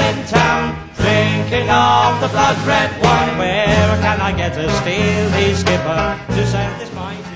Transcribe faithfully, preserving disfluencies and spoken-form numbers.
in town, drinking of the blood red wine. Where can I get a steely skipper to sail this fine